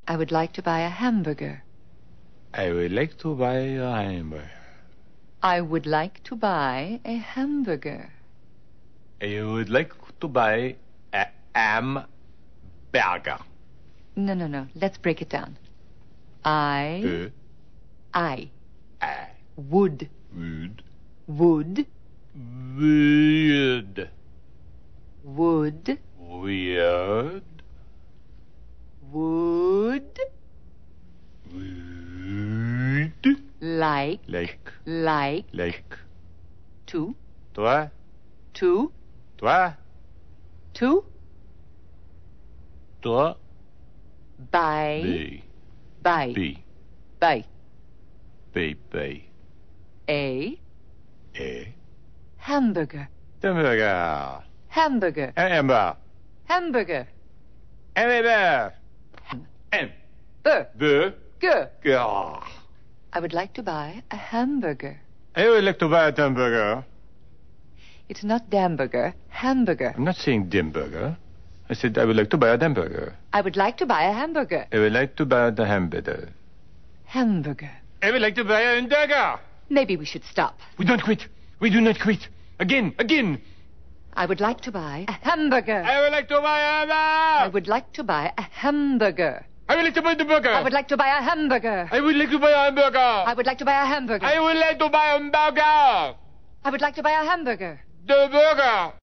I would like to buy a hamburger. I would like to buy a hamburger. I would like to buy a hamburger. I would like to buy a hamburger. No. Let's break it down. I would Would would weird would weird would would like to toi to toi to toi buy b buy b buy b b a a hamburger hamburger hamburger hamburger hamburger hamburger M burger. burger. I would like to buy a hamburger. I would like to buy a hamburger. It's not Damburger, hamburger. I'm not saying dimburger. I said I would like to buy a hamburger. I would like to buy a hamburger. I would like to buy the hamburger. Hamburger. I would like to buy a hamburger. Maybe we should stop. We don't quit. We do not quit. Again. I would like to buy a hamburger. I would like to buy a hamburger. I would like to buy a hamburger. I would like to buy the burger. I would like to buy a hamburger. I would like to buy a hamburger. I would like to buy a hamburger. I would like to buy a hamburger. I would like to buy a hamburger. The burger.